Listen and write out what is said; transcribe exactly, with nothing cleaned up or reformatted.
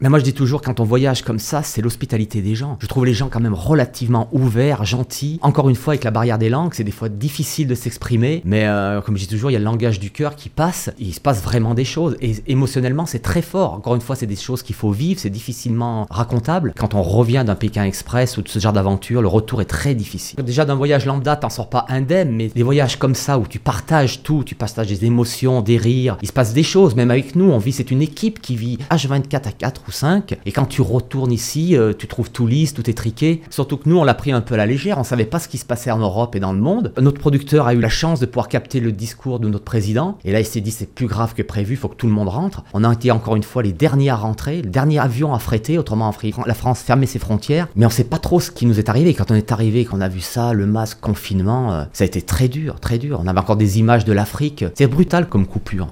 Mais moi je dis toujours, quand on voyage comme ça, c'est l'hospitalité des gens. Je trouve les gens quand même relativement ouverts, gentils. Encore une fois, avec la barrière des langues, c'est des fois difficile de s'exprimer. Mais euh, comme je dis toujours, il y a le langage du cœur qui passe. Et il se passe vraiment des choses. Et émotionnellement, c'est très fort. Encore une fois, c'est des choses qu'il faut vivre. C'est difficilement racontable. Quand on revient d'un Pékin Express ou de ce genre d'aventure, le retour est très difficile. Déjà d'un voyage lambda, t'en sors pas indemne. Mais des voyages comme ça où tu partages tout, tu partages des émotions, des rires. Il se passe des choses. Même avec nous, on vit. C'est une équipe qui vit H vingt-quatre à quatre ou cinq. Et quand tu retournes ici, euh, tu trouves tout lisse, tout étriqué. Surtout que nous, on l'a pris un peu à la légère. On savait pas ce qui se passait en Europe et dans le monde. Notre producteur a eu la chance de pouvoir capter le discours de notre président. Et là, il s'est dit, c'est plus grave que prévu. Il faut que tout le monde rentre. On a été encore une fois les derniers à rentrer, le dernier avion à fréter. Autrement, la France fermait ses frontières. Mais on sait pas trop ce qui nous est arrivé. Quand on est arrivé, qu'on a vu ça, le masque, confinement, euh, ça a été très dur, très dur. On avait encore des images de l'Afrique. C'est brutal comme coupure.